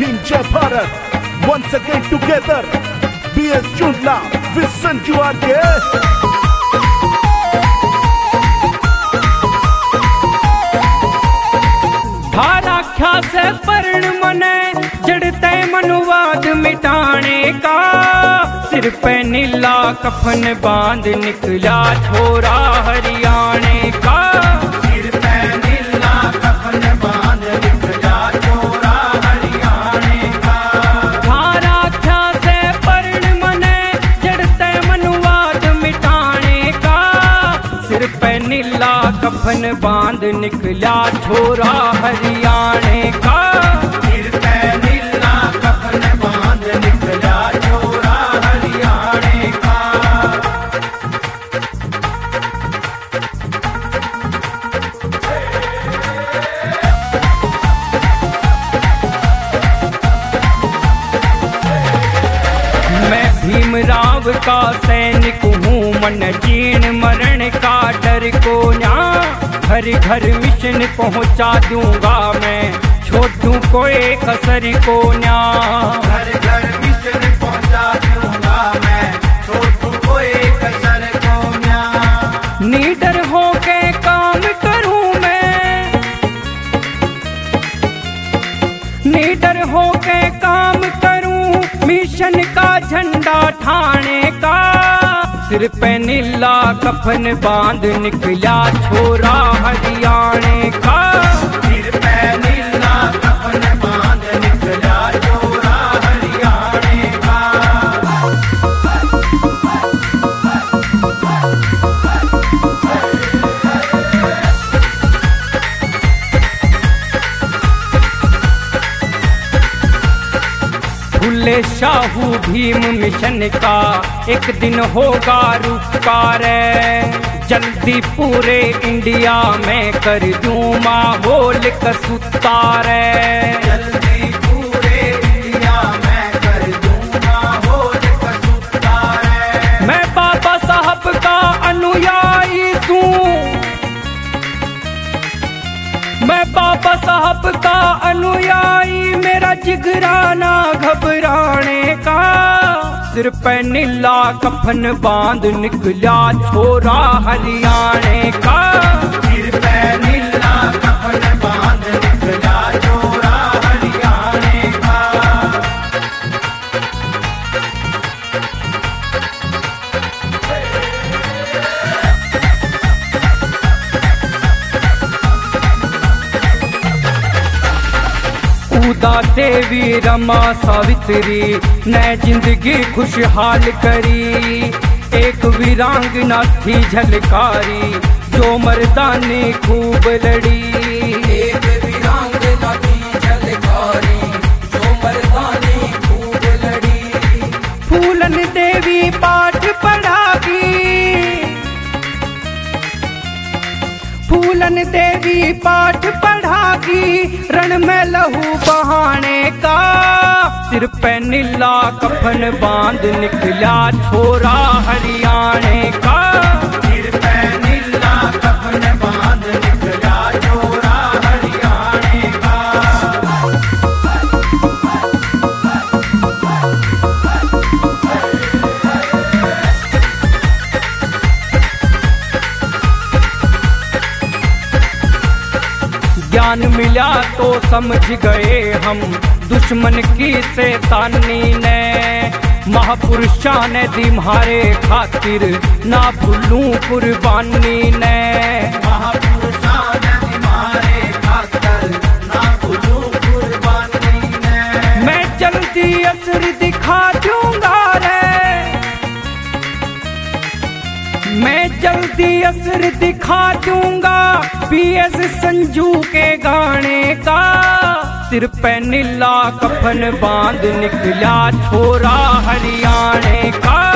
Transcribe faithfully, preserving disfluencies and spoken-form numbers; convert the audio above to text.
हिंद जय Bharat once again together B S Chundla with Sanju R K धाराख्या से पर्ण मने जड़ते मनुवाद मिटाने का सिर पे नीला कफन बांध निकला छोरा हरियाणे का सिर पे नीला कफन बांध निकला छोरा हरियाणे का धाराख्या से पर्ण मने जड़ते मनुवाद मिटाने का सिर पे नीला कफन बांध निकला छोरा हरियाणे का सिर पे नीला कफन बांध निकला छोरा हरियाणे का मैं भीमराव का सैनिक हूँ मन जीर्ण मरण का डर को न्या घर घर मिशन पहुँचा दूंगा मैं छोटू को एक असर को न्या घर घर मिशन पहुंचा दूंगा मैं छोटू को एक असर को न्या नीडर होके काम करूँ मैं नीडर होके काम करूँ मिशन का झंडा ठाने का सिर पे नीला कफन बांध निकला छोरा हरियाणे का सिर पे नीला कफन बांध निकला छोरा हरियाणे का फुले शाहू भीम मिशन का एक दिन होगा रूपकार जल्दी पूरे इंडिया में कर दूं माहौल कसूतार जल्दी पूरे इंडिया में कर दूंगा माहौल कसूतार मैं बाबा साहब का अनुयायी हूँ मैं बाबा साहब का अनुयायी मेरा जिगरा ना घबराने का सिर पे नीला कफन बांध निकला छोरा हरियाणे का सिर पे नीला कफन बांध निकला छोरा हरियाणे का उदा देवी रमा सावित्री ने जिंदगी खुशहाल करी एक वीरांगना थी झलकारी जो मर्दानी खूब लड़ी एक वीरांगना थी झलकारी जो मर्दानी खूब लड़ी फूलन देवी पाठ पढ़ागी फूलन देवी पाठ पढ़ागी रण में लहू बहाने का सिर पे नीला कफन बांध निकला छोरा हरियाणे का सिर पे नीला कफन बांध निकला छोरा हरियाणे का ज्ञान मिला तो समझ गए हम दुश्मन की शैतानी ने महापुरुषा ने दी म्हारे खातिर ना भूलूं कुर्बानी ने महापुरुषा ने हमारे खातिर ना भूलूं कुर्बानी ने मैं जल्दी असर दिखा दूंगा रे मैं जल्दी असर दिखा दूंगा पी एस संजू के गाने का सिर पे नीला कफन बांध निकला छोरा हरियाणे का